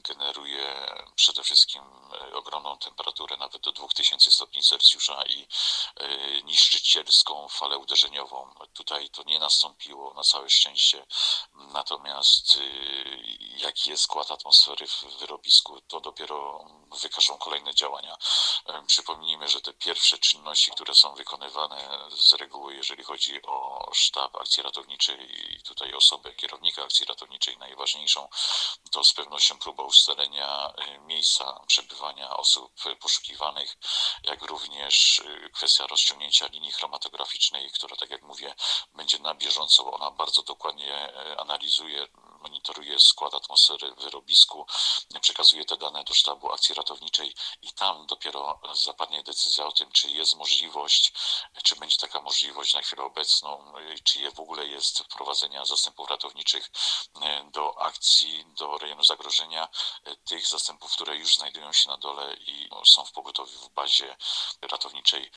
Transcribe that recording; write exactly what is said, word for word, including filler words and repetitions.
generuje przede wszystkim ogromną temperaturę, nawet do dwóch tysięcy stopni Celsjusza i niszczycielską falę uderzeniową. Tutaj to nie nastąpiło, na całe szczęście. Natomiast jaki jest skład atmosfery w wyrobisku, to dopiero wykażą kolejne działania. Przypomnijmy, że te pierwsze czynności, które są wykonywane z reguły, jeżeli chodzi o sztab akcji ratowniczej i tutaj osobę kierownika akcji ratowniczej najważniejszą, to z pewnością próba ustalenia miejsca przebywania osób poszukiwanych, jak również kwestia rozciągnięcia linii chromatograficznej, która, tak jak mówię, będzie na bieżąco. Ona bardzo dokładnie analizuje, monitoruje skład atmosfery w wyrobisku, przekazuje te dane do sztabu akcji ratowniczej i tam dopiero zapadnie decyzja o tym, czy jest możliwość, czy będzie taka możliwość na chwilę obecną, czy je w ogóle jest wprowadzenia zastępów ratowniczych do akcji, do rejonu zagrożenia, tych zastępów, które już znajdują się na dole i są w pogotowiu w bazie ratowniczej